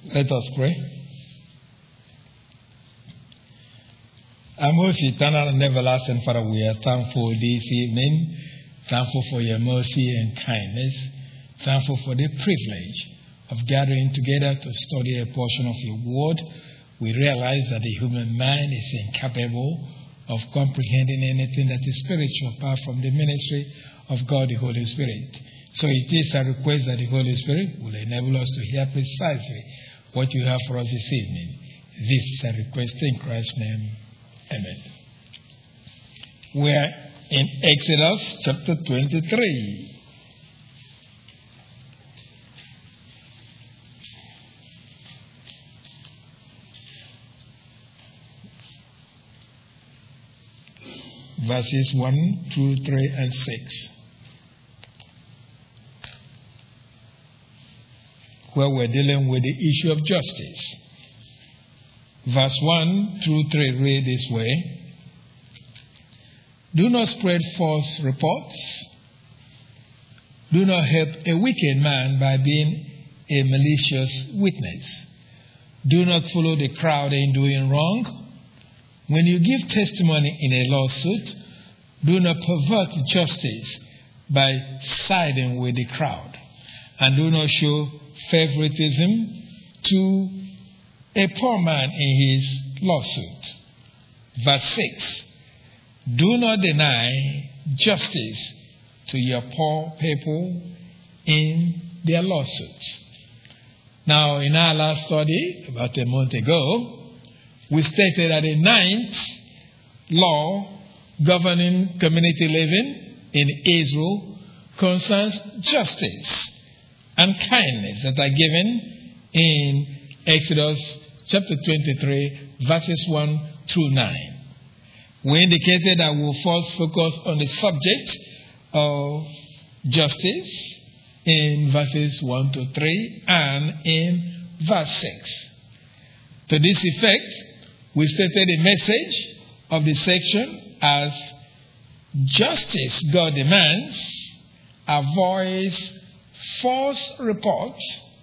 Let us pray. Our most eternal and everlasting Father, we are thankful this evening, thankful for your mercy and kindness, thankful for the privilege of gathering together to study a portion of your word. We realize that the human mind is incapable of comprehending anything that is spiritual apart from the ministry of God the Holy Spirit. So it is a request that the Holy Spirit will enable us to hear precisely what you have for us this evening. This is a request in Christ's name. Amen. We are in Exodus chapter 23. Verses 1, 2, 3, and 6. Where we're dealing with the issue of justice. Verse 1 through 3 read this way. Do not spread false reports. Do not help a wicked man by being a malicious witness. Do not follow the crowd in doing wrong. When you give testimony in a lawsuit, do not pervert justice by siding with the crowd. And do not show favoritism to a poor man in his lawsuit. Verse 6. Do not deny justice to your poor people in their lawsuits. Now, in our last study, about a month ago, we stated that the ninth law governing community living in Israel concerns justice and kindness that are given in Exodus chapter 23, verses 1 through 9. We indicated that we'll first focus on the subject of justice in verses 1 to 3 and in verse 6. To this effect, we stated the message of the section as justice God demands avoids false reports,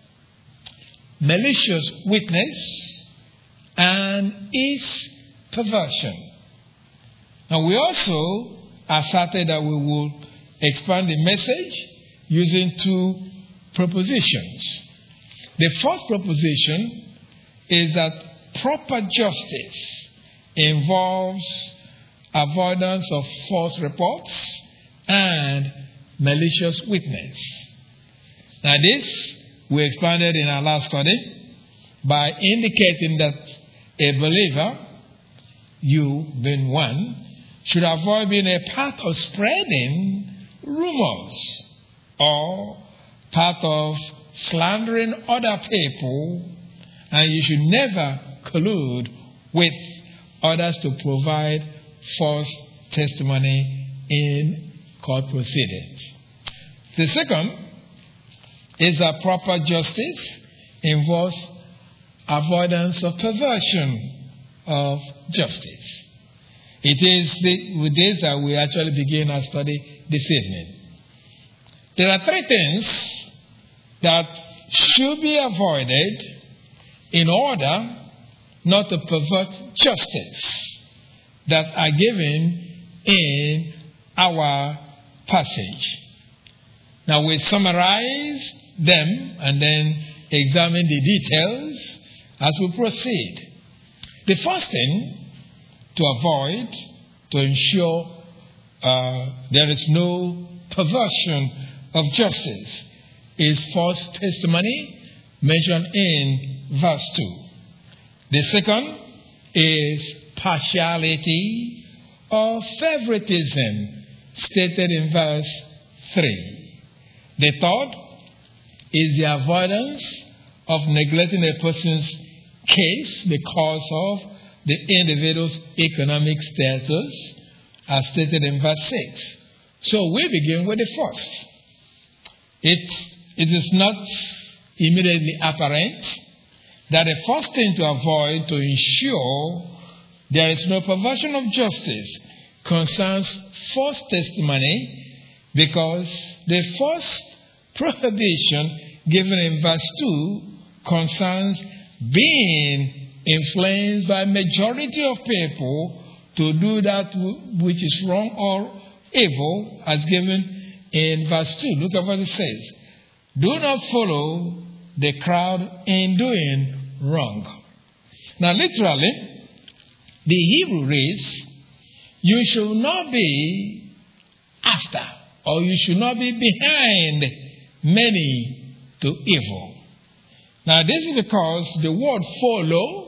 malicious witness, and is perversion. And we also asserted that we will expand the message using two propositions. The first proposition is that proper justice involves avoidance of false reports and malicious witness. Now this we expanded in our last study by indicating that a believer, you being one, should avoid being a part of spreading rumors or part of slandering other people, and you should never collude with others to provide false testimony in court proceedings. The second is that proper justice involves avoidance of perversion of justice. It is with this that we actually begin our study this evening. There are three things that should be avoided in order not to pervert justice that are given in our passage. Now we summarize them and then examine the details as we proceed. The first thing to avoid, to ensure there is no perversion of justice, is false testimony mentioned in verse 2. The second is partiality or favoritism stated in verse 3. The third is the avoidance of neglecting a person's case because of the individual's economic status as stated in verse 6. So we begin with the first. It is not immediately apparent that the first thing to avoid to ensure there is no perversion of justice concerns false testimony, because the first prohibition given in verse 2 concerns being influenced by majority of people to do that which is wrong or evil, as given in verse 2. Look at what it says. Do not follow the crowd in doing wrong. Now, literally, the Hebrew reads, you should not be after, or you should not be behind many to evil. Now, this is because the word follow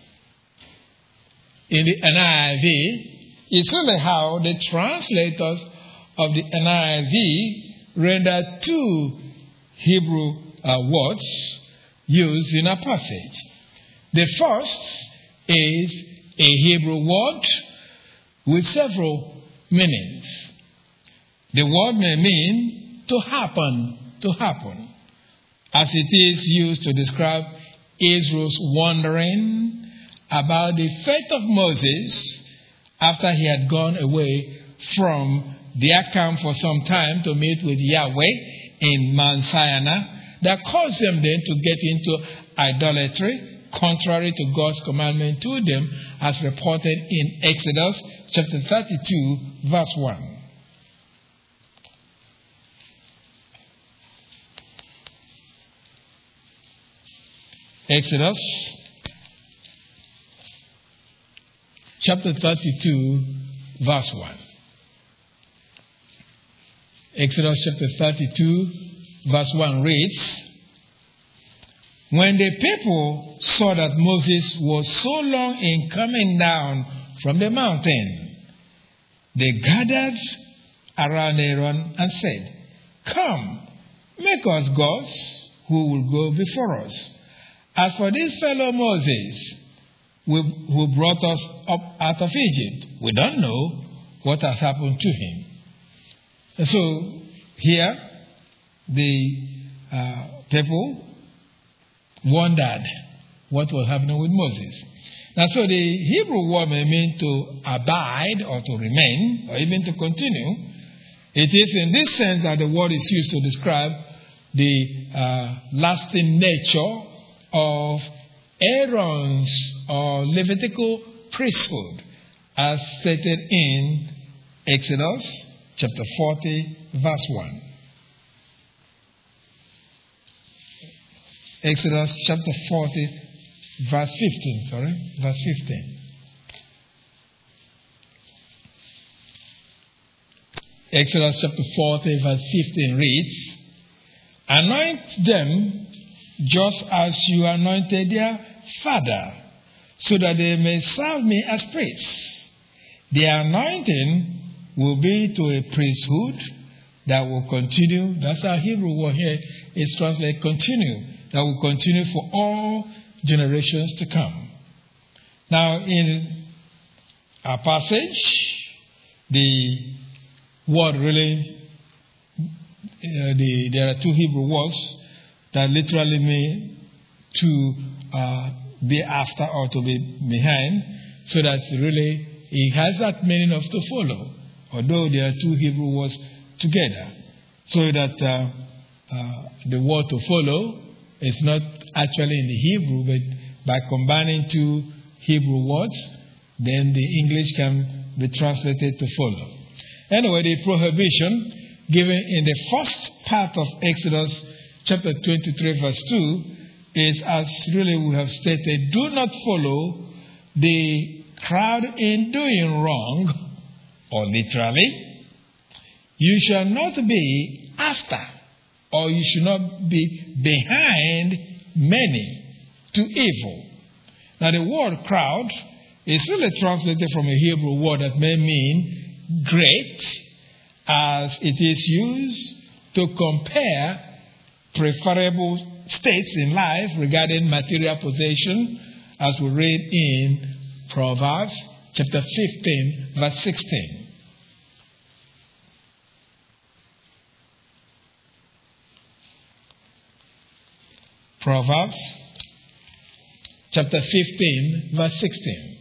in the NIV is really how the translators of the NIV render two Hebrew words used in a passage. The first is a Hebrew word with several meanings. The word may mean to happen, as it is used to describe Israel's wandering about the fate of Moses after he had gone away from their camp for some time to meet with Yahweh in Mount Sinai, that caused them then to get into idolatry, contrary to God's commandment to them, as reported in Exodus chapter 32, verse 1. Exodus chapter 32, verse 1. Exodus chapter 32, verse 1 reads, when the people saw that Moses was so long in coming down from the mountain, they gathered around Aaron and said, come, make us gods who will go before us. As for this fellow Moses, who brought us up out of Egypt, we don't know what has happened to him. And so here, the people wondered what was happening with Moses. Now, so the Hebrew word may mean to abide or to remain or even to continue. It is in this sense that the word is used to describe the lasting nature of Aaron's or Levitical priesthood, as stated in Exodus chapter 40, verse 1. Exodus chapter 40, verse 15. Verse 15. Exodus chapter 40, verse 15 reads, anoint them just as you anointed their father, so that they may serve me as priests. The anointing will be to a priesthood that will continue. That's our Hebrew word here. It's translated continue. That will continue for all generations to come. Now, in our passage, the word really, there are two Hebrew words that literally mean to be after or to be behind, so that really it has that meaning of to follow, although there are two Hebrew words together. So that the word to follow is not actually in the Hebrew, but by combining two Hebrew words, then the English can be translated to follow. Anyway, the prohibition given in the first part of Exodus chapter 23, verse 2, is, as really we have stated, do not follow the crowd in doing wrong, or literally, you shall not be after, or you should not be behind many to evil. Now, the word crowd is really translated from a Hebrew word that may mean great, as it is used to compare preferable states in life regarding material possession, as we read in Proverbs chapter 15, verse 16. Proverbs chapter 15, verse 16.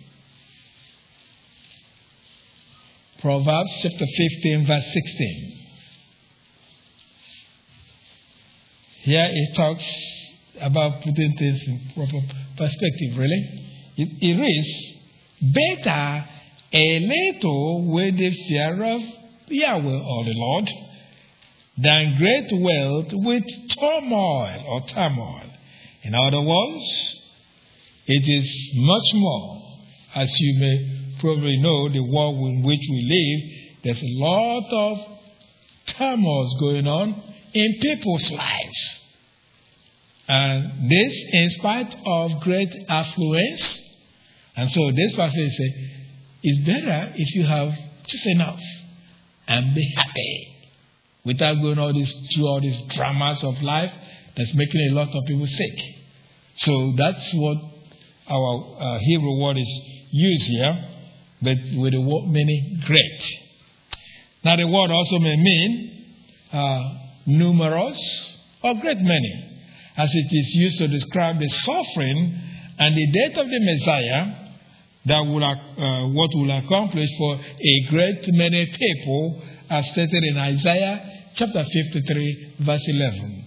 Proverbs chapter 15, verse 16. Here it talks about putting things in proper perspective, really. It reads, better a little with the fear of Yahweh or the Lord than great wealth with turmoil. In other words, it is much more. As you may probably know, the world in which we live, there's a lot of turmoil going on in people's lives. And this in spite of great affluence. And so this passage says, it's better if you have just enough and be happy without going through all these dramas of life that's making a lot of people sick. So that's what our Hebrew word is used here, but with the word meaning great. Now the word also may mean numerous or great many, as it is used to describe the suffering and the death of the Messiah that what will accomplish for a great many people, as stated in Isaiah chapter 53, verse 11.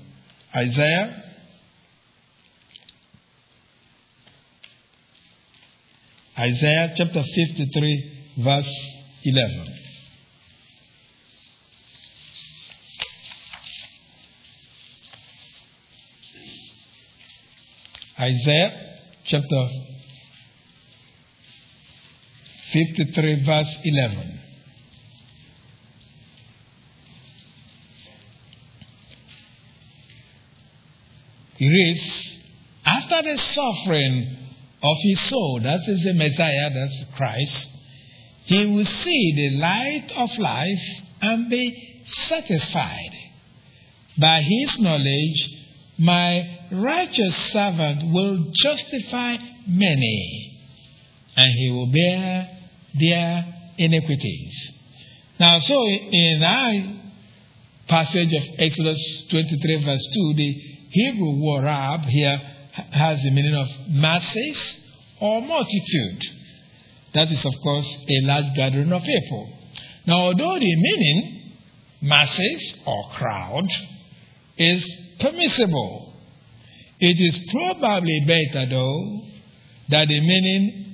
Isaiah chapter 53, verse 11. Isaiah chapter 53, verse 11. It reads, after the suffering of his soul, that is the Messiah, that's Christ, he will see the light of life and be satisfied. By his knowledge, my righteous servant will justify many, and he will bear their iniquities. Now, so in our passage of Exodus 23, verse 2, the Hebrew word rab here has the meaning of masses or multitude. That is, of course, a large gathering of people. Now, although the meaning masses or crowd is permissible, it is probably better, though, that the meaning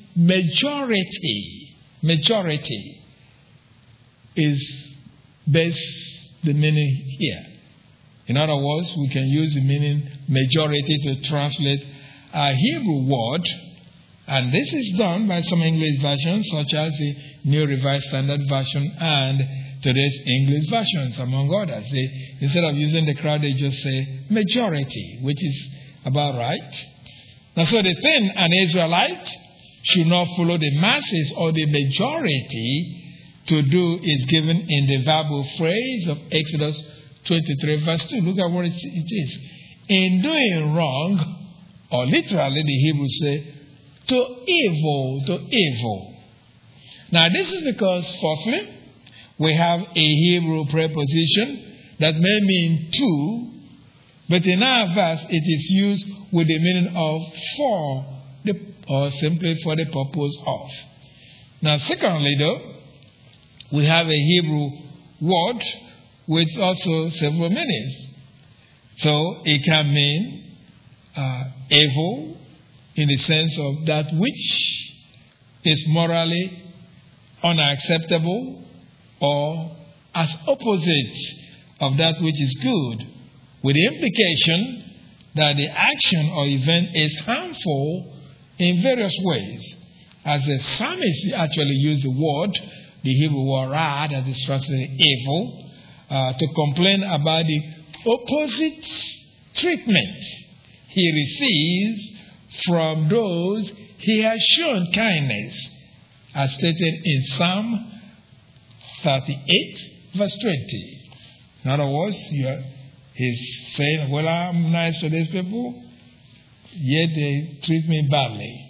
majority is best the meaning here. In other words, we can use the meaning majority to translate a Hebrew word, and this is done by some English versions, such as the New Revised Standard Version and today's English versions, among others. Instead of using the crowd, they just say majority, which is about right. Now, so the thing an Israelite should not follow the masses or the majority to do is given in the verbal phrase of Exodus 23, verse 2. Look at what it is. In doing wrong, or literally the Hebrews say, to evil. Now, this is because, firstly, we have a Hebrew preposition that may mean to, but in our verse it is used with the meaning of for, or simply for the purpose of. Now, secondly, though, we have a Hebrew word with also several meanings. So it can mean evil in the sense of that which is morally unacceptable, or as opposite of that which is good, with the implication that the action or event is harmful in various ways. As the psalmist actually used the word, the Hebrew word ra, that is translated evil, to complain about the opposite treatment he receives from those he has shown kindness, as stated in Psalm 38, verse 20. In other words, he's saying, well, I'm nice to these people, yet they treat me badly.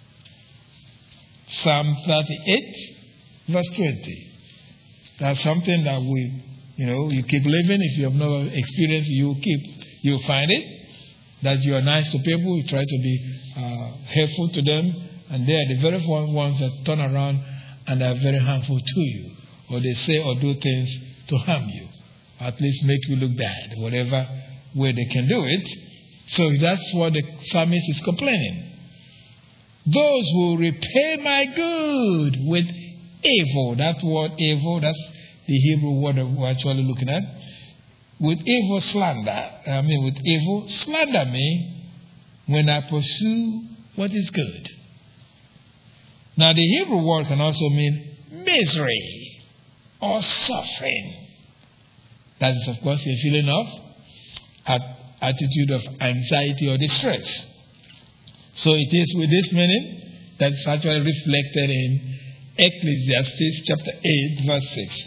Psalm 38, verse 20. That's something that you keep living. If you have never experienced it, you'll find it. That you are nice to people, you try to be helpful to them, and they are the very ones that turn around and are very harmful to you. Or they say or do things to harm you, at least make you look bad, whatever way they can do it. So that's what the psalmist is complaining. Those who repay my good with evil. That word evil, that's the Hebrew word that we're actually looking at. With evil with evil slander me when I pursue what is good. Now the Hebrew word can also mean misery or suffering. That is, of course, a feeling of attitude of anxiety or distress. So it is with this meaning that is actually reflected in Ecclesiastes chapter 8 verse 6.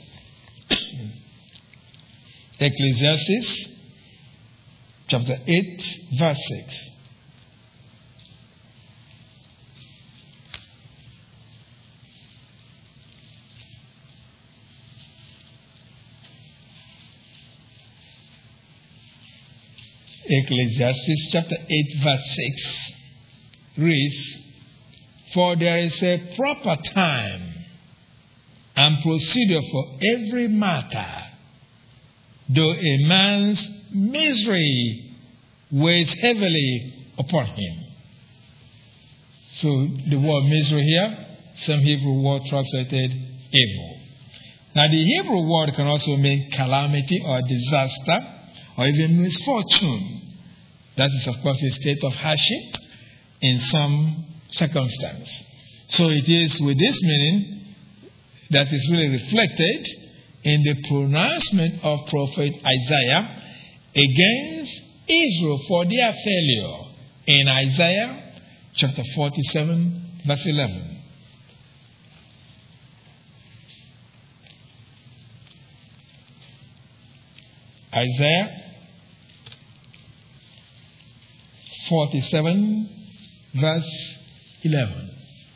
Ecclesiastes chapter 8 verse 6. Ecclesiastes chapter 8 verse 6 reads, "For there is a proper time and procedure for every matter, though a man's misery weighs heavily upon him." So the word misery here, some Hebrew word translated evil. Now the Hebrew word can also mean calamity or disaster or even misfortune. That is, of course, a state of hardship in some circumstance. So it is with this meaning that is really reflected in the pronouncement of prophet Isaiah against Israel for their failure in Isaiah chapter 47 verse 11. Isaiah 47 verse 11.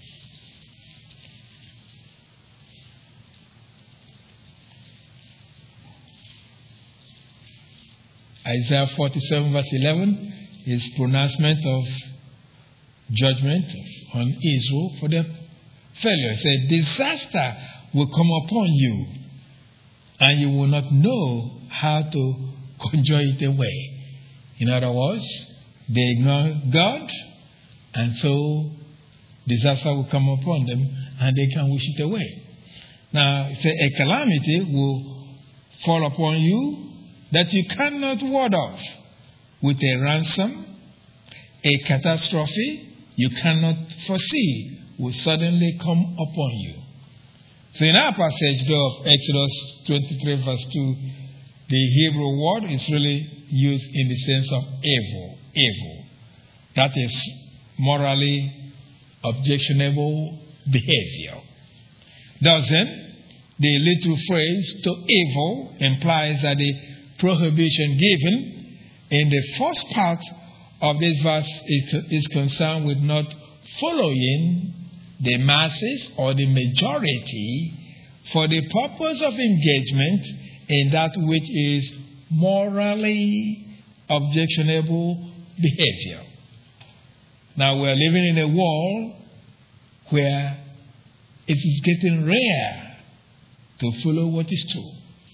Isaiah 47 verse 11 is pronouncement of judgment on Israel for their failure. It says, "Disaster will come upon you, and you will not know how to conjure it away." In other words, they ignore God, and so disaster will come upon them, and they can wish it away. Now, it says a calamity will fall upon you that you cannot ward off. With a ransom, a catastrophe you cannot foresee will suddenly come upon you. So in our passage, though, of Exodus 23 verse 2, the Hebrew word is really used in the sense of evil. Evil. That is morally objectionable behavior. Thus then, the little phrase "to evil" implies that the prohibition given in the first part of this verse is concerned with not following the masses or the majority for the purpose of engagement in that which is morally objectionable behavior. Now we are living in a world where it is getting rare to follow what is true.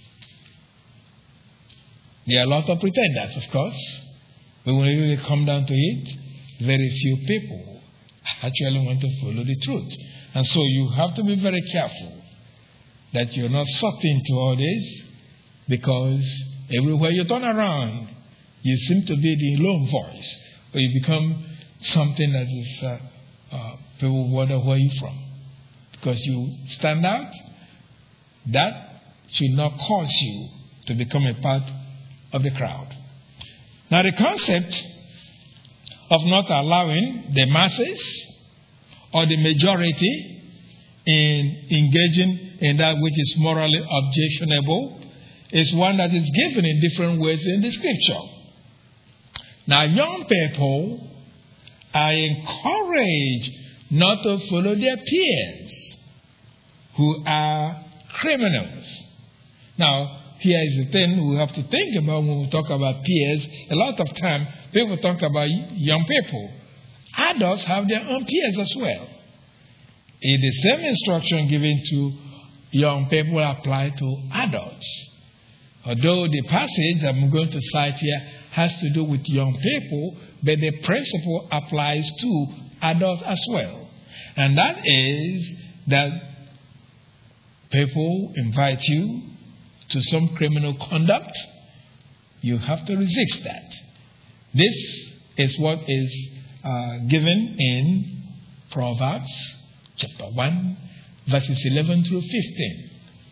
There are a lot of pretenders, of course, but when it really comes down to it, very few people actually want to follow the truth. And so you have to be very careful that you're not sucked into all this, because everywhere you turn around, you seem to be the lone voice, or you become something that is, people wonder where you're from. Because you stand out, that should not cause you to become a part of the crowd. Now the concept of not allowing the masses or the majority in engaging in that which is morally objectionable is one that is given in different ways in the scripture. Now young people are encouraged not to follow their peers who are criminals. Now, here is the thing we have to think about when we talk about peers. A lot of time, people talk about young people. Adults have their own peers as well. If the same instruction given to young people apply to adults. Although the passage that I'm going to cite here has to do with young people, but the principle applies to adults as well. And that is that people invite you to some criminal conduct, you have to resist that. This is what is given in Proverbs chapter 1, verses 11 through 15.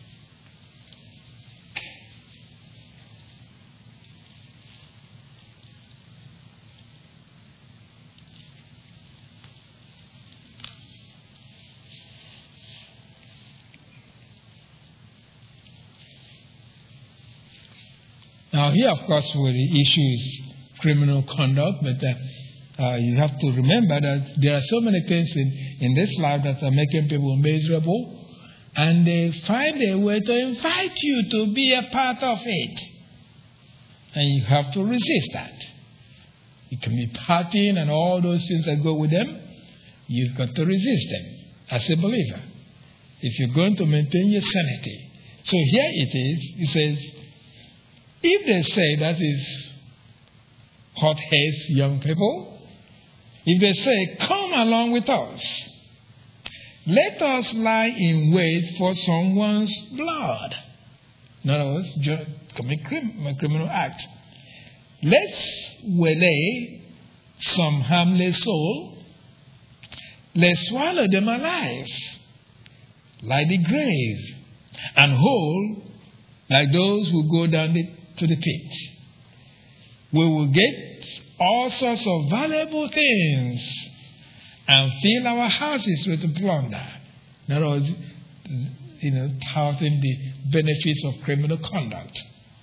Now, here, of course, where the issue is criminal conduct, but you have to remember that there are so many things in this life that are making people miserable, and they find a way to invite you to be a part of it. And you have to resist that. It can be partying and all those things that go with them. You've got to resist them as a believer if you're going to maintain your sanity. So here it is. It says, if they say that is hot-headed young people, if they say, come along with us, let us lie in wait for someone's blood. In other words, commit a criminal act. Let's waylay some harmless soul. Let's swallow them alive, like the grave, and whole, like those who go down to the pit. We will get all sorts of valuable things and fill our houses with plunder. In other words, touting the benefits of criminal conduct.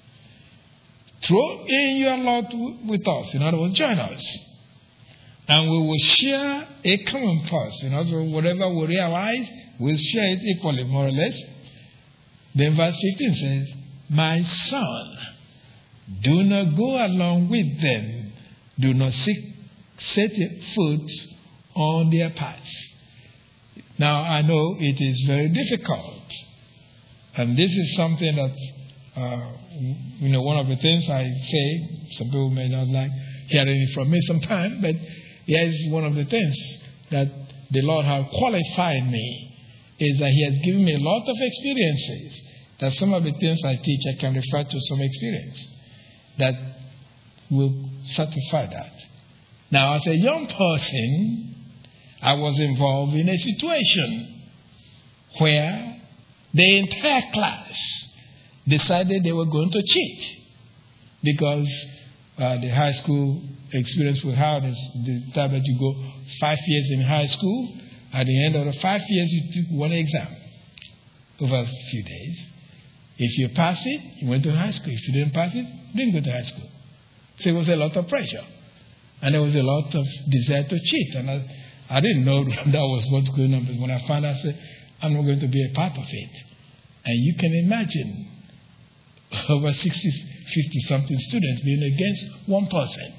Throw in your lot with us. In other words, join us. And we will share a common purse. In other words, whatever we realize, we'll share it equally, more or less. Then verse 15 says, my son, do not go along with them. Do not set your foot on their paths. Now, I know it is very difficult. And this is something that, one of the things I say, some people may not like hearing it from me sometimes, but here is one of the things that the Lord has qualified me, is that He has given me a lot of experiences, that some of the things I teach, I can refer to some experience that will satisfy that. Now, as a young person, I was involved in a situation where the entire class decided they were going to cheat, because the high school experience we had is the time that you go 5 years in high school. At the end of the 5 years, you took one exam over a few days. If you passed it, you went to high school. If you didn't pass it, you didn't go to high school. So it was a lot of pressure. And there was a lot of desire to cheat. And I didn't know that was what's going on. But when I found out, I said, I'm not going to be a part of it. And you can imagine over 60, 50-something students being against one person.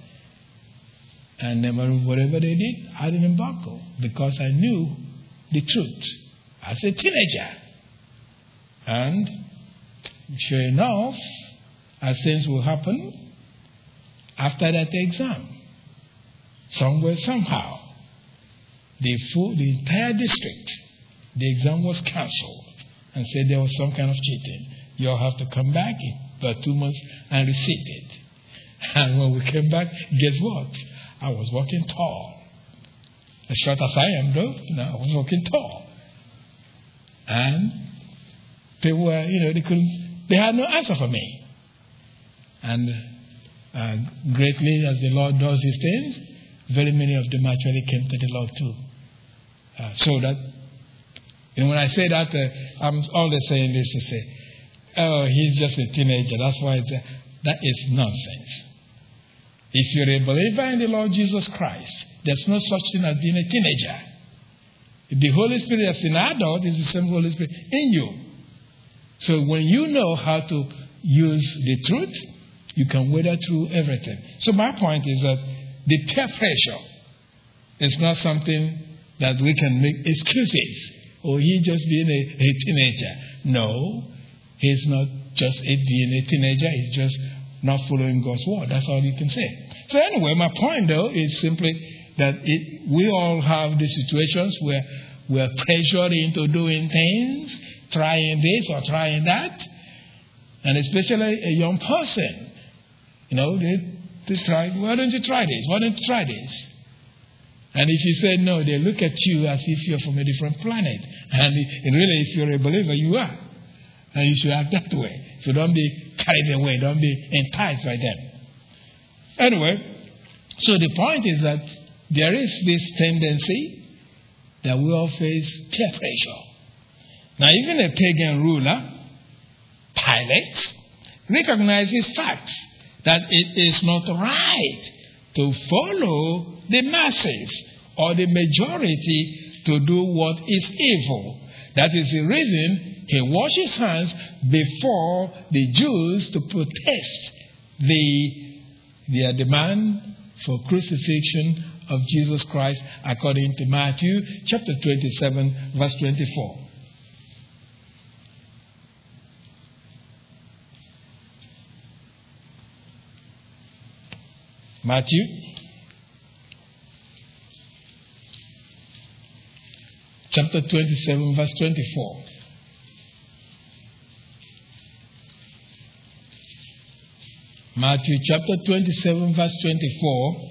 And whatever they did, I didn't buckle, because I knew the truth as a teenager. And sure enough, as things will happen, after that exam, somewhere, somehow, the entire district, the exam was cancelled and said there was some kind of cheating. You'll have to come back in about 2 months and resit it. And when we came back, guess what? I was walking tall. As short as I am, though, I was walking tall. And people were, they had no answer for me. And greatly as the Lord does His things, very many of them actually came to the Lord too. So that, when I say that, I'm always saying this to say, oh, he's just a teenager. That's why that is nonsense. If you're a believer in the Lord Jesus Christ, there's no such thing as being a teenager. If the Holy Spirit is an adult, it's the same Holy Spirit in you. So when you know how to use the truth, you can weather through everything. So my point is that the peer pressure is not something that we can make excuses. Or he just being a teenager. No, he's not just being a teenager. He's just not following God's word. That's all you can say. So anyway, my point though is simply that we all have these situations where we are pressured into doing things, trying this or trying that. And especially a young person, they try, why don't you try this? Why don't you try this? And if you say no, they look at you as if you're from a different planet. And really, if you're a believer, you are. And you should act that way. So don't be carried away. Don't be enticed by them. Anyway, so the point is that there is this tendency that we all face peer pressure. Now, even a pagan ruler, Pilate, recognizes facts that it is not right to follow the masses or the majority to do what is evil. That is the reason he washed his hands before the Jews to protest their demand for crucifixion of Jesus Christ according to Matthew chapter 27 verse 24. Matthew chapter 27 verse 24. Matthew chapter 27 verse 24.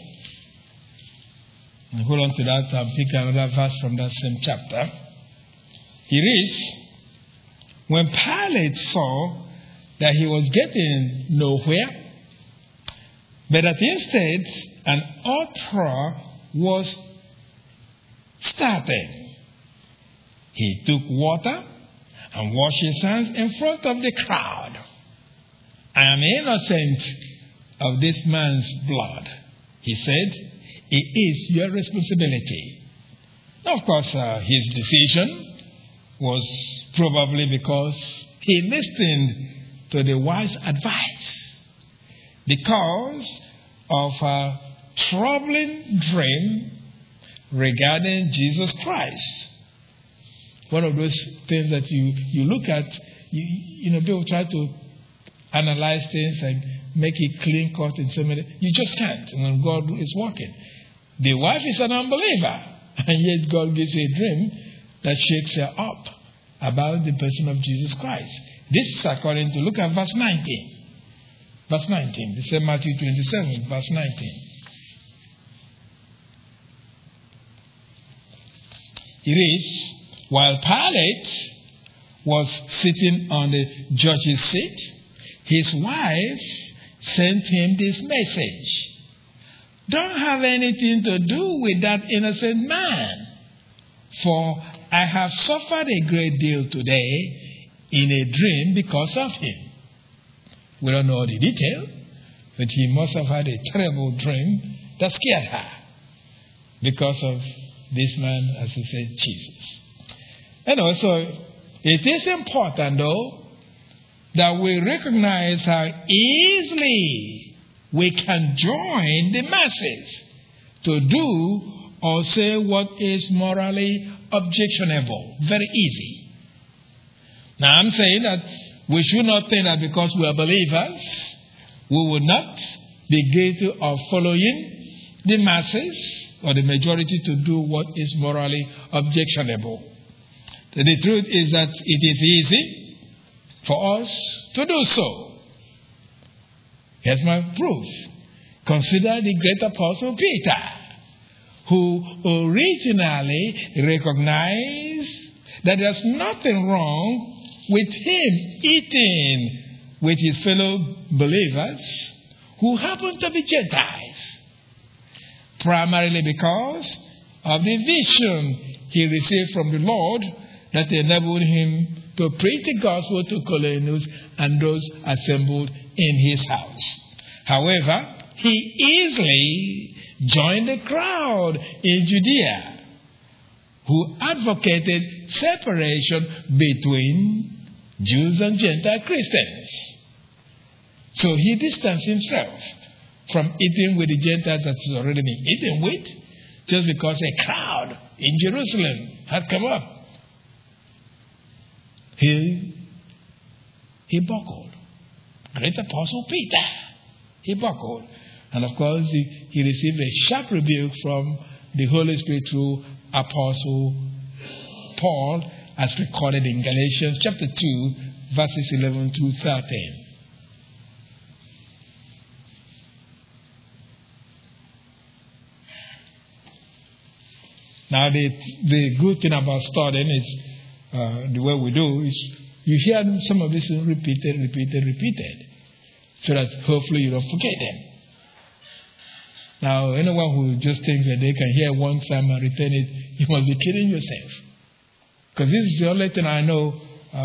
And hold on to that and pick another verse from that same chapter. It reads, when Pilate saw that he was getting nowhere, but that instead an uproar was starting, he took water and washed his hands in front of the crowd. I am innocent of this man's blood, he said. It is your responsibility. Now, of course, his decision was probably because he listened to the wise advice. Because of a troubling dream regarding Jesus Christ. One of those things that you look at, people try to analyze things and make it clean cut in so many. You just can't. And God is working. The wife is an unbeliever, and yet God gives her a dream that shakes her up about the person of Jesus Christ. This is according to, look at verse 19. Verse 19, the same Matthew 27, verse 19. It is, while Pilate was sitting on the judge's seat, his wife sent him this message. Don't have anything to do with that innocent man, for I have suffered a great deal today in a dream because of him. We don't know the detail, but he must have had a terrible dream that scared her because of this man, as he said, Jesus. Anyway, so it is important, though, that we recognize how easily we can join the masses to do or say what is morally objectionable. Very easy. Now, I'm saying that we should not think that because we are believers, we will not be guilty of following the masses or the majority to do what is morally objectionable. The truth is that it is easy for us to do so. Here's my proof. Consider the great apostle Peter, who originally recognized that there's nothing wrong with him eating with his fellow believers who happen to be Gentiles, primarily because of the vision he received from the Lord that enabled him to preach the gospel to Cornelius and those assembled in his house. However, he easily joined the crowd in Judea who advocated separation between Jews and Gentile Christians. So he distanced himself from eating with the Gentiles that has already been eaten with, just because a crowd in Jerusalem had come up. He buckled. Great Apostle Peter. he buckled. And of course, he received a sharp rebuke from the Holy Spirit through Apostle Paul, as recorded in Galatians chapter 2, verses 11 through 13. Now, the good thing about studying is the way we do is you hear some of this repeated, so that hopefully you don't forget them. Now, anyone who just thinks that they can hear one time and retain it, you must be kidding yourself. Because this is the only thing I know.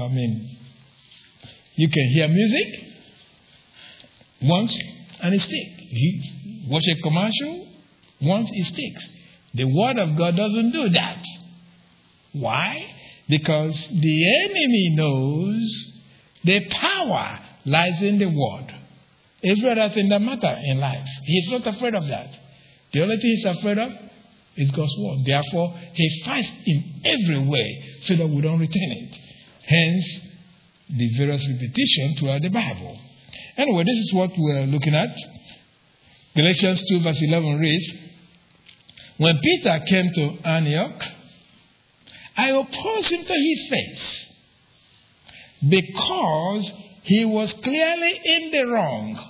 You can hear music once and it sticks. You watch a commercial once, it sticks. The Word of God doesn't do that. Why? Because the enemy knows the power lies in the Word. Every other thing that matters in life, he's not afraid of that. The only thing he's afraid of is God's Word. Therefore, he fights in every way so that we don't retain it. Hence, the various repetitions throughout the Bible. Anyway, this is what we're looking at. Galatians 2 verse 11 reads, when Peter came to Antioch, I opposed him to his face because he was clearly in the wrong.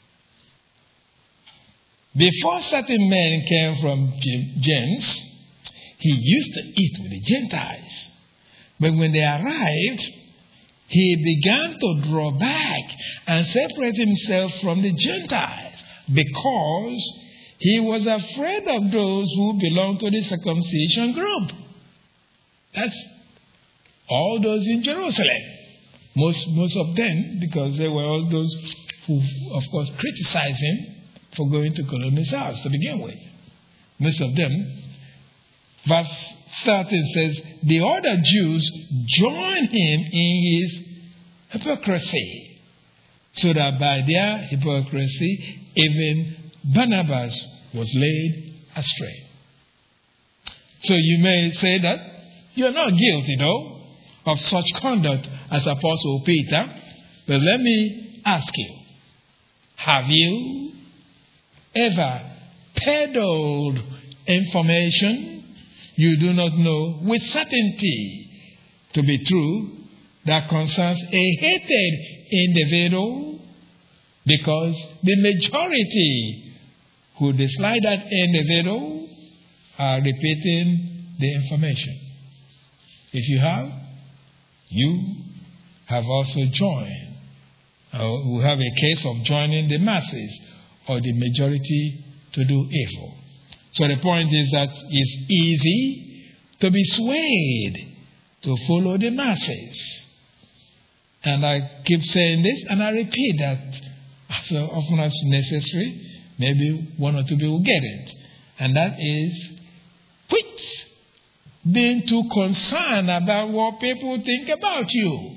Before certain men came from James, he used to eat with the Gentiles. But when they arrived, he began to draw back and separate himself from the Gentiles because he was afraid of those who belonged to the circumcision group. That's all those in Jerusalem. Most of them, because they were all those who, of course, criticized him for going to Colonial's house to begin with. Most of them. Verse 13 says, the other Jews joined him in his hypocrisy, so that by their hypocrisy, even Barnabas was led astray. So you may say that you're not guilty, though, of such conduct as Apostle Peter. But let me ask you, have you ever peddled information you do not know with certainty to be true that concerns a hated individual? Because the majority who dislike that individual are repeating the information. If you have, you have also joined. We have a case of joining the masses or the majority to do evil. So the point is that it's easy to be swayed to follow the masses. And I keep saying this and I repeat that as often as necessary. Maybe one or two people will get it. And that is, quit being too concerned about what people think about you.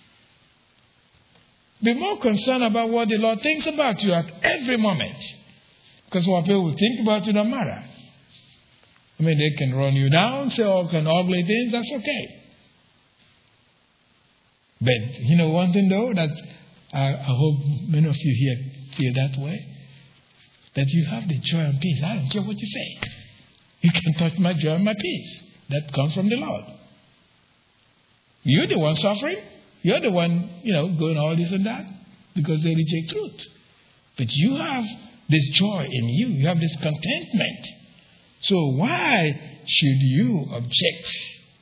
Be more concerned about what the Lord thinks about you at every moment. Because what people think about you don't matter. I mean, they can run you down, say all kind of ugly things, that's okay. But, you know one thing though, that I hope many of you here feel that way, that you have the joy and peace. I don't care what you say. You can touch my joy and my peace. That comes from the Lord. You're the one suffering. You're the one, going all this and that because they reject truth. But you have this joy in you. You have this contentment. So why should you object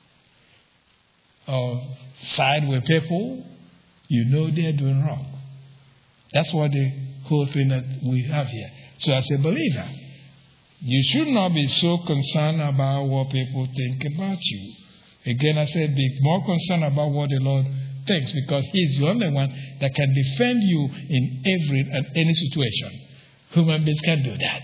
or side with people you know they're doing wrong? That's what the whole thing that we have here. So as a believer, you should not be so concerned about what people think about you. Again, I said, be more concerned about what the Lord thinks, because He's the only one that can defend you in every and any situation. Human beings can't do that.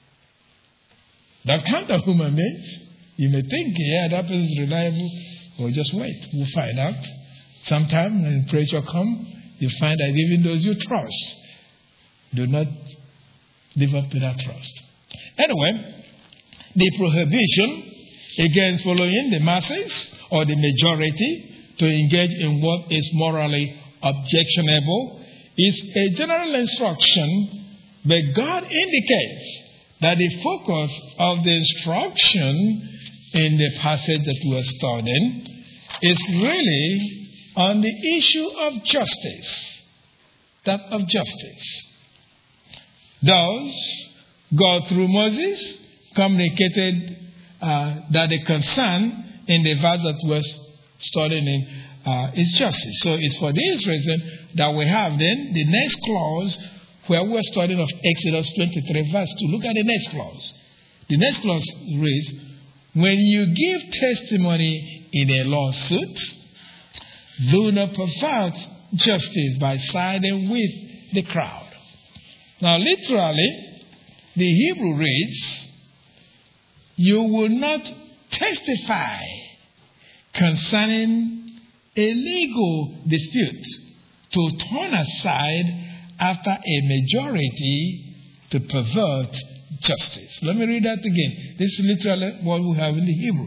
That kind of human beings, you may think, that person is reliable, or just wait, we'll find out. Sometime when pressure comes, you find that even those you trust do not live up to that trust. Anyway, the prohibition against following the masses or the majority to engage in what is morally objectionable is a general instruction But God indicates that the focus of the instruction in the passage that we are studying is really on the issue of justice. That of justice. Thus, God through Moses communicated that the concern in the verse that we're studying in is justice. So it's for this reason that we have then the next clause where we're studying of Exodus 23 verse 2. Look at the next clause. The next clause reads, when you give testimony in a lawsuit, do not pervert justice by siding with the crowd. Now literally, the Hebrew reads, you will not testify concerning a legal dispute to turn aside after a majority to pervert justice. Let me read that again. This is literally what we have in the Hebrew.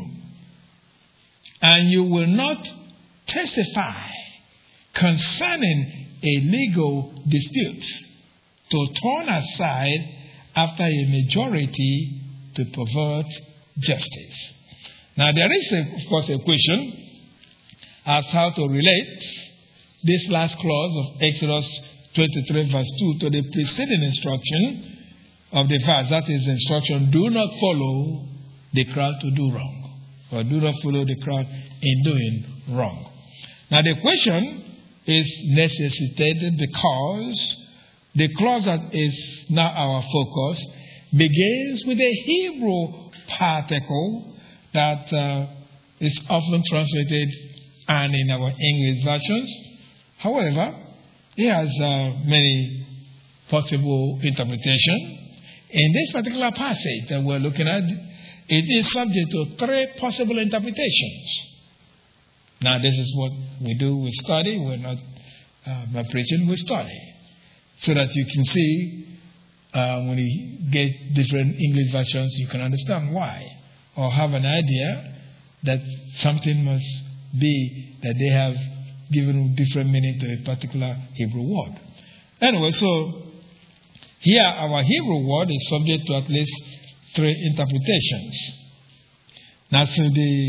And you will not testify concerning a legal dispute to turn aside after a majority to pervert justice. Now there is, of course, a question as how to relate this last clause of Exodus 23 verse 2 to the preceding instruction of the verse. That is the instruction, do not follow the crowd to do wrong. Or do not follow the crowd in doing wrong. Now the question is necessitated because the clause that is now our focus begins with a Hebrew particle that is often translated and in our English versions. However, it has many possible interpretations. In this particular passage that we're looking at, it is subject to three possible interpretations. Now, this is what we do. We study. We're not by preaching. We study. So that you can see when you get different English versions, you can understand why. Or have an idea that something must be that they have given different meaning to a particular Hebrew word. Anyway, so here our Hebrew word is subject to at least three interpretations. Now, so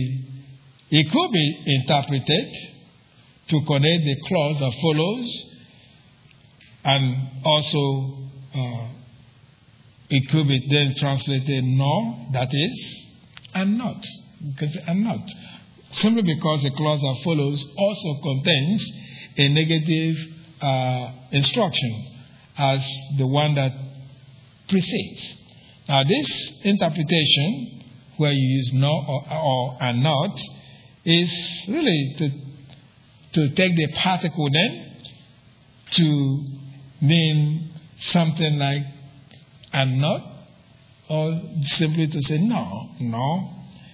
it could be interpreted to connect the clause that follows, and also it could be then translated no, that is, and not. You can say and not. Simply because the clause that follows also contains a negative instruction as the one that precedes. Now, this interpretation, where you use no or and not, is really to take the particle then to mean something like and not, or simply to say no.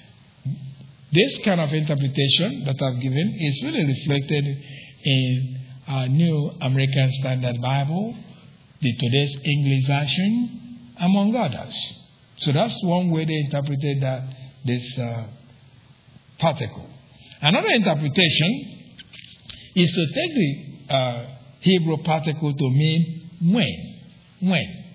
This kind of interpretation that I've given is really reflected in our New American Standard Bible, the Today's English version, among others. So that's one way they interpreted this particle. Another interpretation is to take the Hebrew particle to mean when,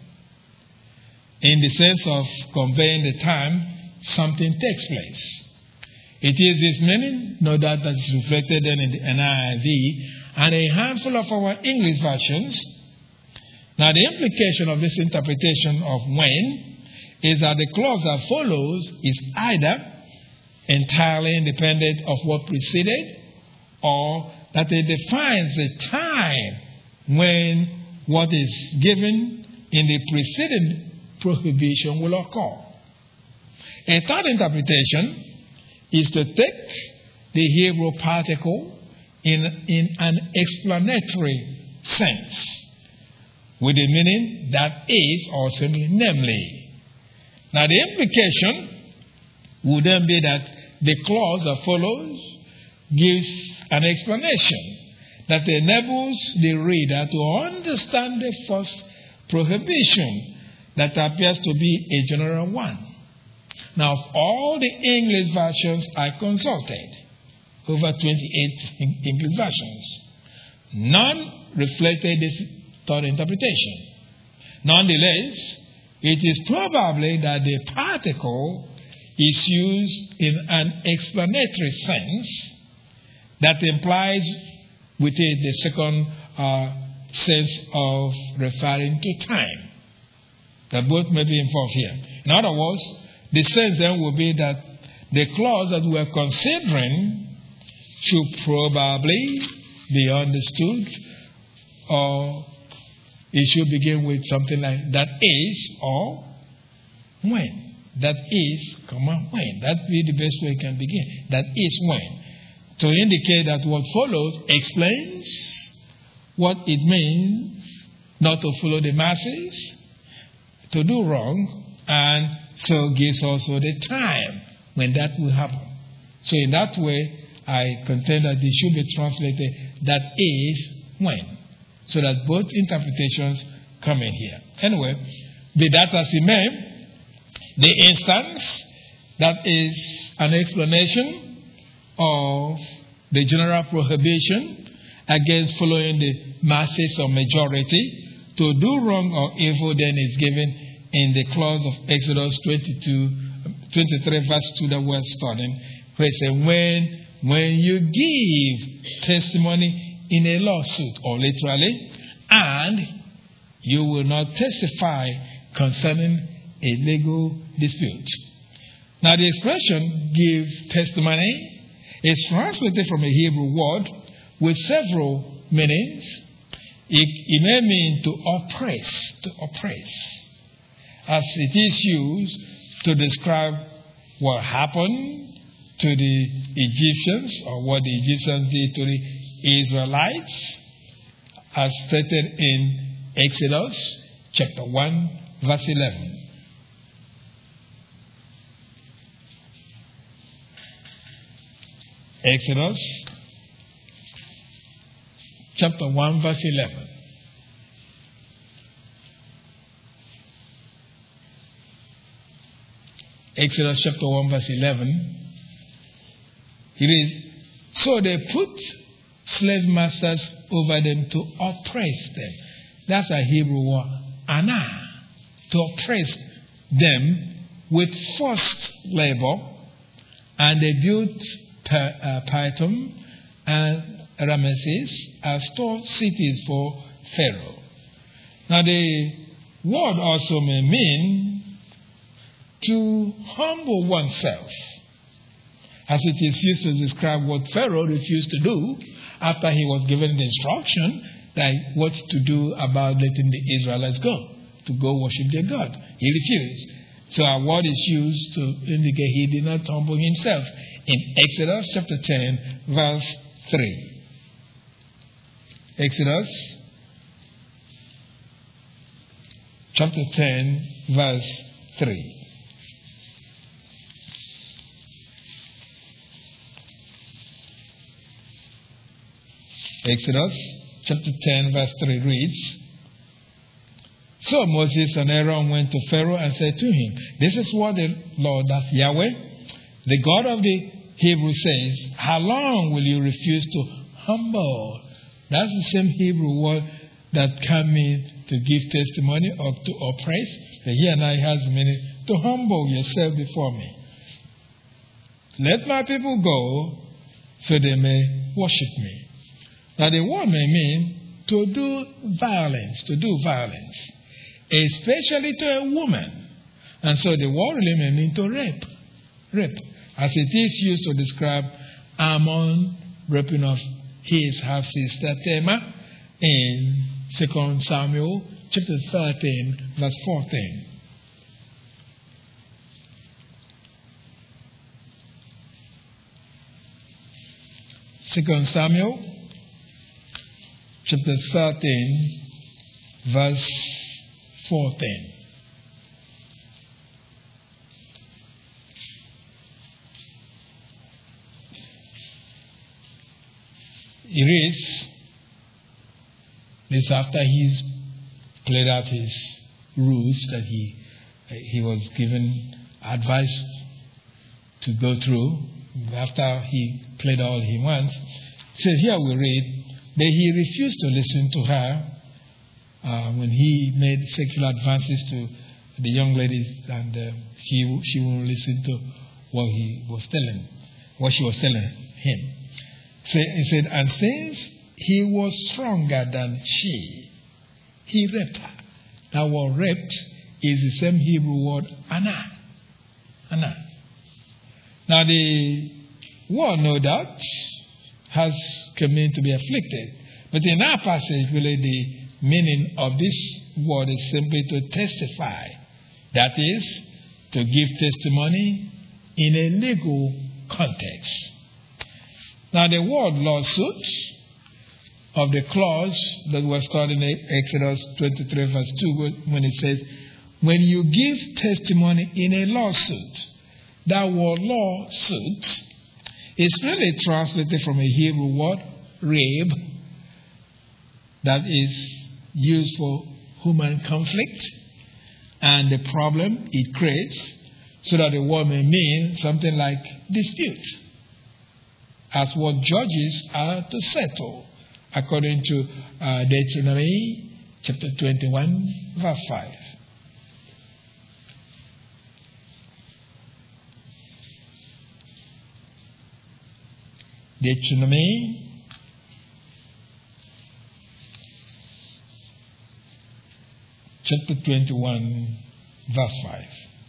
in the sense of conveying the time something takes place. It is this meaning, no doubt, that is reflected in the NIV and a handful of our English versions. Now, the implication of this interpretation of when is that the clause that follows is either entirely independent of what preceded, or that it defines the time when what is given in the preceding prohibition will occur. A third interpretation is to take the Hebrew particle in an explanatory sense, with the meaning that is, or simply namely. Now, the implication would then be that the clause that follows gives an explanation that enables the reader to understand the first prohibition that appears to be a general one. Now, of all the English versions I consulted, over 28 English versions, none reflected this third interpretation. Nonetheless, it is probably that the particle is used in an explanatory sense that implies with it the second sense of referring to time. That both may be involved here. In other words, the sense then will be that the clause that we are considering should probably be understood, or it should begin with something like that is or when. That is, when. That would be the best way it can begin. That is when. To indicate that what follows explains what it means not to follow the masses, to do wrong, and so gives also the time when that will happen. So in that way, I contend that it should be translated that is when, so that both interpretations come in here. Anyway, be that as it may, the instance that is an explanation of the general prohibition against following the masses or majority to do wrong or evil then is given in the clause of Exodus 23 verse 2 that we're studying, where it says, when you give testimony in a lawsuit, or literally, and you will not testify concerning a legal dispute. Now the expression give testimony is translated from a Hebrew word with several meanings. It may mean to oppress, as it is used to describe what happened to the Egyptians, or what the Egyptians did to the Israelites, as stated in Exodus chapter 1 verse 11. Exodus chapter 1 verse 11. Exodus chapter 1 verse 11. It is, so they put slave masters over them to oppress them. That's a Hebrew word, anah, to oppress them with forced labor. And they built Pithom and Ramesses as store cities for Pharaoh. Now the word also may mean to humble oneself, as it is used to describe what Pharaoh refused to do after he was given the instruction that what to do about letting the Israelites go, to go worship their God. He refused. So a word is used to indicate he did not humble himself in Exodus chapter 10 verse 3. Exodus chapter 10 verse 3. Exodus chapter 10 verse 3 reads, so Moses and Aaron went to Pharaoh and said to him, this is what the Lord, that's Yahweh, the God of the Hebrews says, how long will you refuse to humble? That's the same Hebrew word that can mean to give testimony or to oppress. But here now it has meaning to humble yourself before me. Let my people go so they may worship me. Now the word may mean to do violence, especially to a woman. And so the word really may mean to rape, as it is used to describe Ammon raping of his half-sister Tamar in 2 Samuel chapter 13 verse 14. Second Samuel chapter 13 verse 14. It reads, this after he's played out his rules that he was given advice to go through, after he played all he wants. It says here we read, that he refused to listen to her when he made sexual advances to the young ladies, and she wouldn't listen to what she was telling him. So he said, and since he was stronger than she, he raped her. That word raped is the same Hebrew word ana. Ana. Now the word no doubt has come in to be afflicted. But in our passage, really the meaning of this word is simply to testify. That is, to give testimony in a legal context. Now the word lawsuit of the clause that was taught in Exodus 23 verse 2, when it says, when you give testimony in a lawsuit, that word lawsuit is really translated from a Hebrew word, reb, that is used for human conflict and the problem it creates, so that the word may mean something like dispute, as what judges are to settle, according to Deuteronomy chapter 21, verse 5. Deuteronomy chapter 21, verse 5.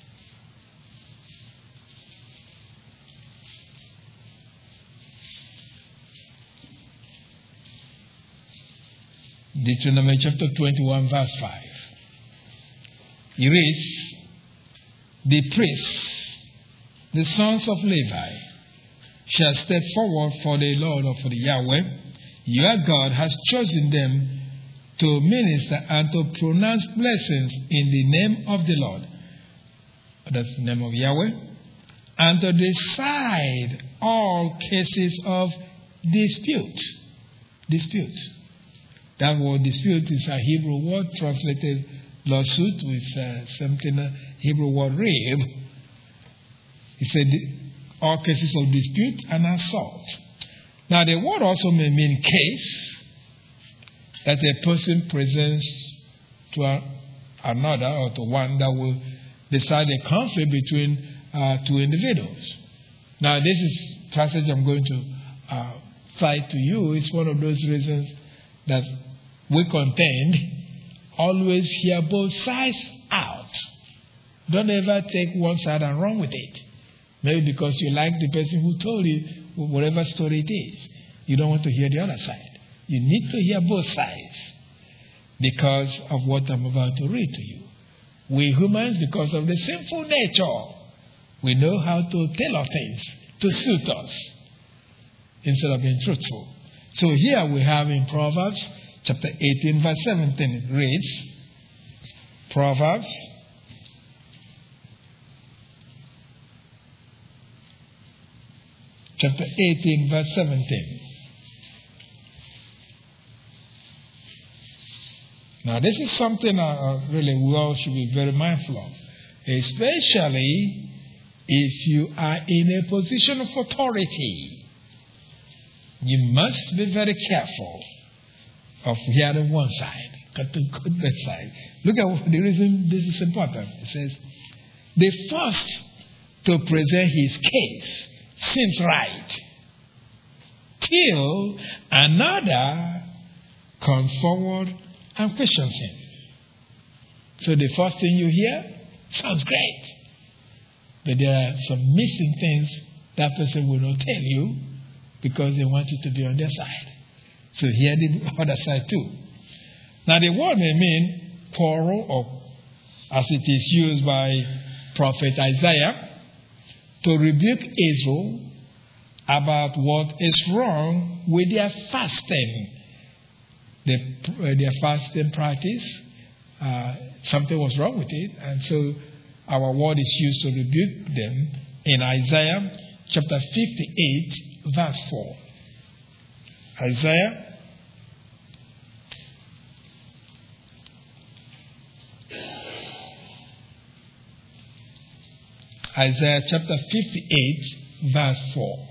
Deuteronomy chapter 21, verse 5. It reads, the priests, the sons of Levi, shall step forward for the Lord, or for the Yahweh. Your God has chosen them to minister and to pronounce blessings in the name of the Lord. That's the name of Yahweh. And to decide all cases of dispute. Dispute. That word dispute is a Hebrew word translated lawsuit with something Hebrew word reb. He said all cases of dispute and assault. Now the word also may mean case that a person presents to another or to one that will decide a conflict between two individuals. Now this is passage I'm going to cite to you. It's one of those reasons that we contend always hear both sides out. Don't ever take one side and run with it. Maybe because you like the person who told you whatever story it is. You don't want to hear the other side. You need to hear both sides because of what I'm about to read to you. We humans, because of the sinful nature, we know how to tailor things to suit us instead of being truthful. So here we have in Proverbs chapter 18 verse 17, it reads, Proverbs chapter 18 verse 17. Now this is something really we all should be very mindful of, especially if you are in a position of authority. You must be very careful of hearing one side, cut to that side. Look at the reason this is important. It says, the first to present his case seems right, till another comes forward and questions him. So the first thing you hear sounds great, but there are some missing things that person will not tell you because they want you to be on their side. So hear the other side too. Now the word may mean quarrel, or as it is used by prophet Isaiah, to rebuke Israel about what is wrong with their fasting. Their fasting practice, something was wrong with it, and so our word is used to rebuke them in Isaiah chapter 58 verse 4. Isaiah chapter 58 verse 4.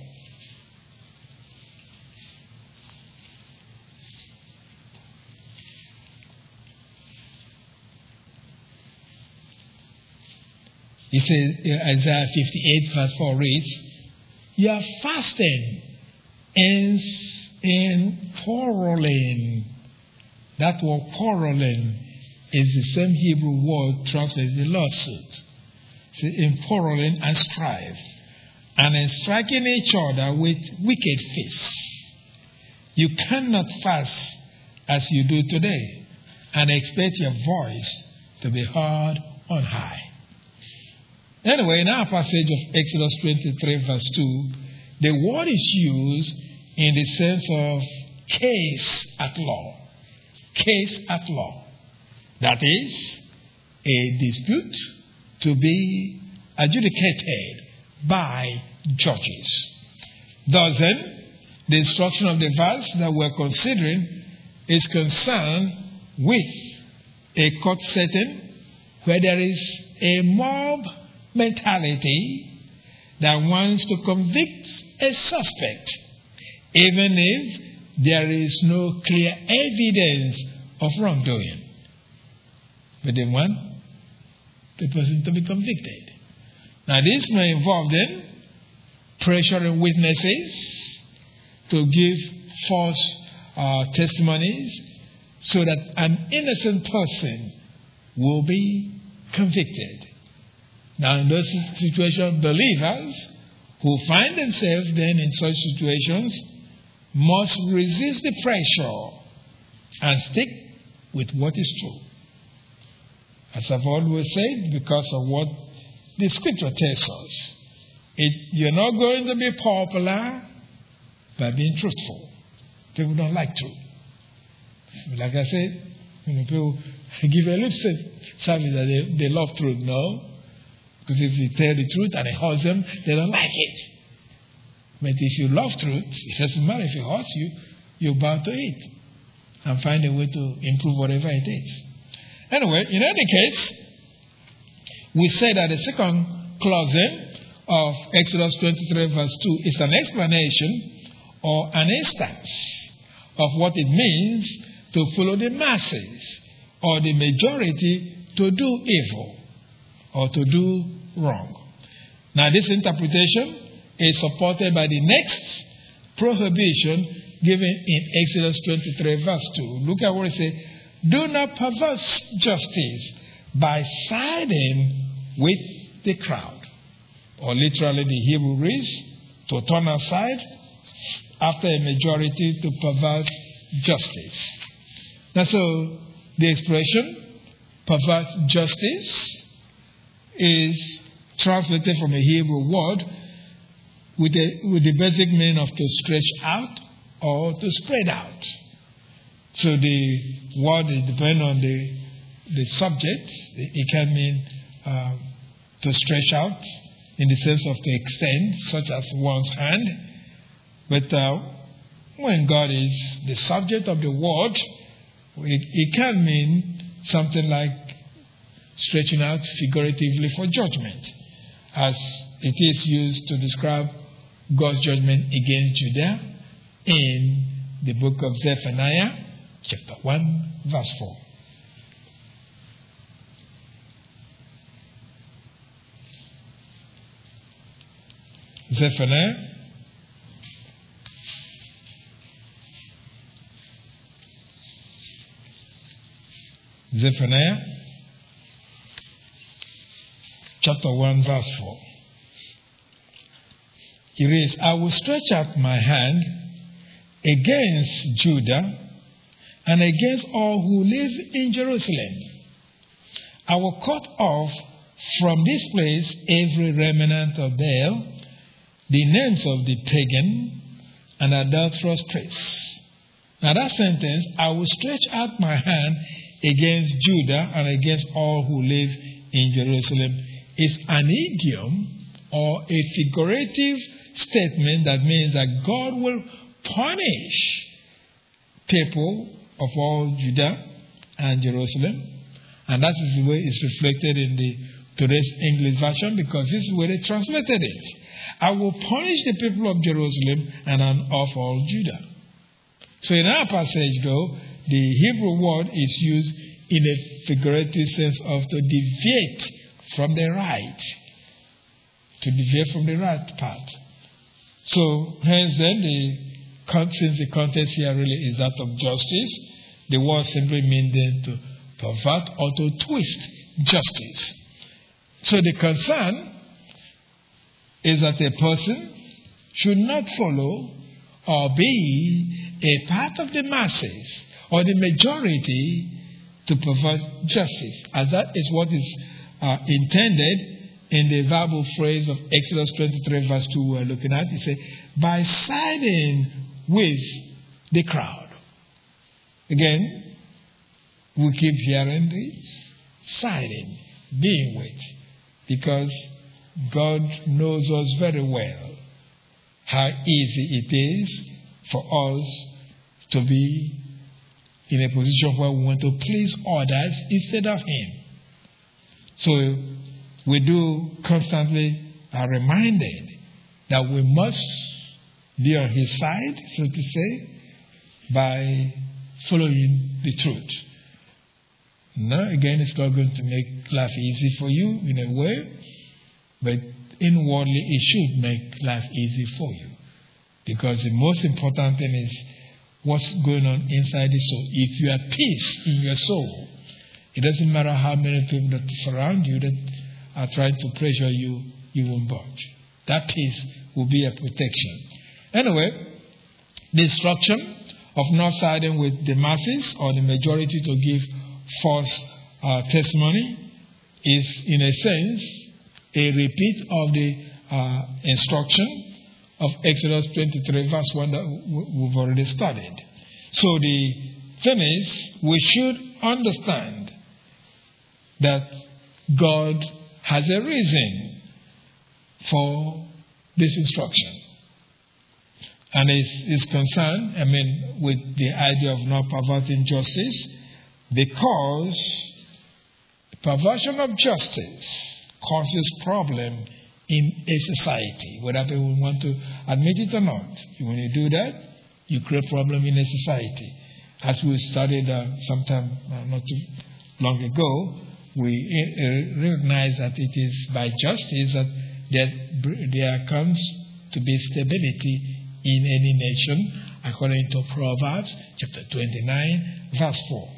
He says, Isaiah 58 verse 4 reads, your fasting ends in quarreling. That word quarreling is the same Hebrew word translated lawsuit. In quarreling and strife, and in striking each other with wicked fists. You cannot fast as you do today and expect your voice to be heard on high. Anyway, in our passage of Exodus 23 verse 2, the word is used in the sense of case at law. Case at law. That is, a dispute to be adjudicated by judges. Thus then, the instruction of the verse that we're considering is concerned with a court setting where there is a mob mentality that wants to convict a suspect, even if there is no clear evidence of wrongdoing. But they want the person to be convicted. Now, this may involve then pressuring witnesses to give false testimonies so that an innocent person will be convicted. Now, in those situations, believers who find themselves then in such situations must resist the pressure and stick with what is true. As I've always said, because of what the scripture tells us, you're not going to be popular by being truthful. People don't like truth. Like I said, people give a lip service that they love truth. No. Because if you tell the truth and it hurts them, they don't like it. But if you love truth, it doesn't matter if it hurts you, you're bound to it and find a way to improve whatever it is. Anyway, in any case, we say that the second clause of Exodus 23 verse 2 is an explanation or an instance of what it means to follow the masses or the majority to do evil or to do wrong. Now, this interpretation is supported by the next prohibition given in Exodus 23 verse 2. Look at what it says. Do not perverse justice by siding with the crowd. Or literally the Hebrew reads, to turn aside after a majority to pervert justice. Now, so the expression pervert justice is translated from a Hebrew word with the basic meaning of to stretch out or to spread out. So the word depends on the subject. It can mean to stretch out in the sense of to extend, such as one's hand. But when God is the subject of the word, it can mean something like stretching out figuratively for judgment, as it is used to describe God's judgment against Judah in the book of Zephaniah, chapter 1, verse 4. Zephaniah chapter 1 verse 4. It reads, I will stretch out my hand against Judah and against all who live in Jerusalem. I will cut off from this place every remnant of Baal, the names of the pagan and adulterous priests. Now that sentence, I will stretch out my hand against Judah and against all who live in Jerusalem, is an idiom or a figurative statement that means that God will punish people of all Judah and Jerusalem. And that is the way it's reflected in today's English version, because this is where they translated it. I will punish the people of Jerusalem and of all Judah. So in our passage, though, the Hebrew word is used in a figurative sense of to deviate from the right, to deviate from the right path. So, hence then, since the context here really is that of justice, the word simply means then to pervert or to twist justice. So the concern is that a person should not follow or be a part of the masses or the majority to pervert justice, as that is what is intended in the verbal phrase of Exodus 23 verse 2 we're looking at. It says, by siding with the crowd. Again, we keep hearing this, siding, being with, because God knows us very well how easy it is for us to be in a position where we want to please others instead of Him. So we do constantly are reminded that we must be on His side, so to say, by following the truth. Now, again, it's not going to make life easy for you in a way, but inwardly it should make life easy for you. Because the most important thing is what's going on inside the soul. If you have peace in your soul, it doesn't matter how many people that surround you that are trying to pressure you, you won't budge. That peace will be a protection. Anyway, the instruction of not siding with the masses or the majority to give false testimony is, in a sense, a repeat of the instruction of Exodus 23 verse 1 that we've already studied. So the thing is, we should understand that God has a reason for this instruction. And is concerned, with the idea of not perverting justice, because perversion of justice causes problem in a society, whether people want to admit it or not. When you do that, you create problem in a society. As we studied sometime not too long ago, we recognize that it is by justice that there comes to be stability in any nation, according to Proverbs chapter 29, verse 4.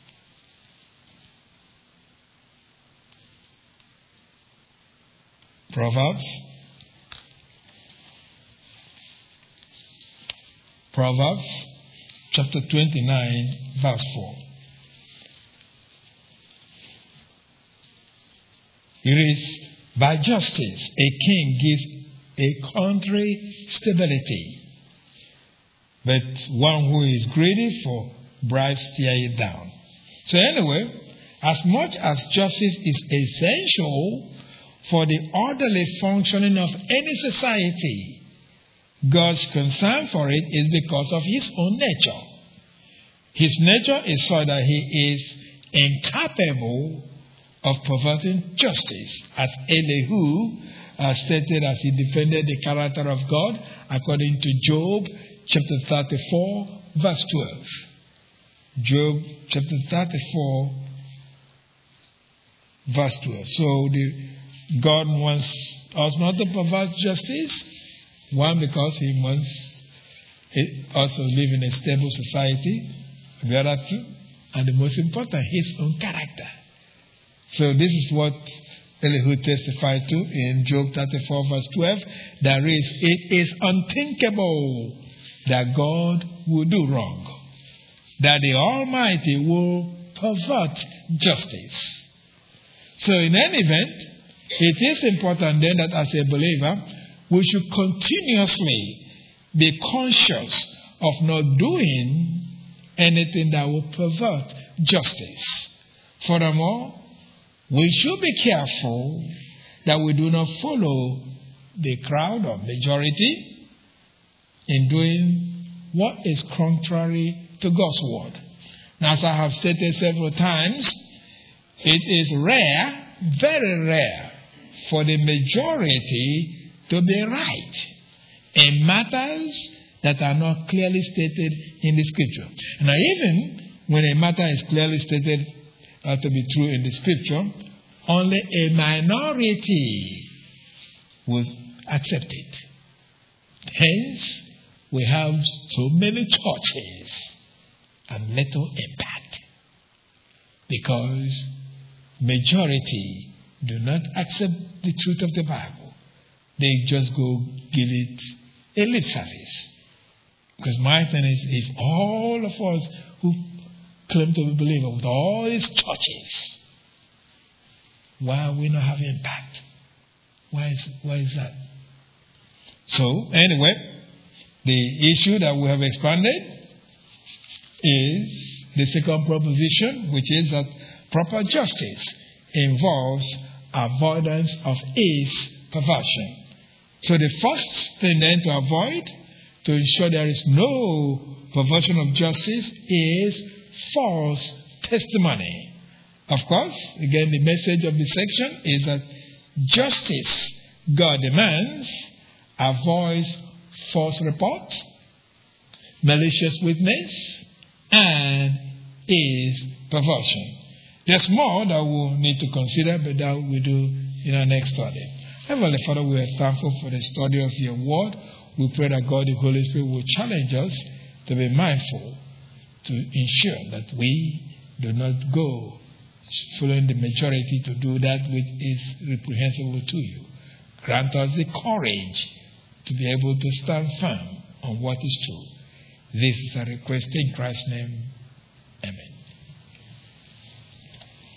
Proverbs chapter 29, verse 4. It is, by justice, a king gives a country stability, but one who is greedy for bribes tear it down. So anyway, as much as justice is essential for the orderly functioning of any society, God's concern for it is because of His own nature. His nature is so that He is incapable of perverting justice, as Elihu stated as he defended the character of God, according to Job chapter 34, verse 12. Job chapter 34, verse 12. So God wants us not to pervert justice. One, because He wants us to live in a stable society. The other two, and the most important, His own character. So this is what Elihu testified to in Job 34 verse 12. It is unthinkable that God will do wrong, that the Almighty will pervert justice. So in any event, it is important then that as a believer, we should continuously be conscious of not doing anything that will pervert justice. Furthermore, we should be careful that we do not follow the crowd or majority in doing what is contrary to God's word. Now, as I have stated several times, it is rare, very rare, for the majority to be right in matters that are not clearly stated in the Scripture. Now, even when a matter is clearly stated to be true in the Scripture, only a minority will accept it. Hence, we have so many churches and little impact, because majority do not accept the truth of the Bible. They just go give it a lip service. Because my thing is, if all of us who claim to be believers with all these churches, why are we not having impact? Why is that? So, anyway, the issue that we have expanded is the second proposition, which is that proper justice involves avoidance of its perversion. So the first thing then to avoid, to ensure there is no perversion of justice, is false testimony. Of course, again, the message of the section is that justice God demands avoids false report, malicious witness, and is perversion. There's more that we'll need to consider, but that we'll do in our next study. Heavenly Father, we are thankful for the study of your word. We pray that God, the Holy Spirit, will challenge us to be mindful, to ensure that we do not go following the majority to do that which is reprehensible to you. Grant us the courage to be able to stand firm on what is true. This is a request in Christ's name. Amen.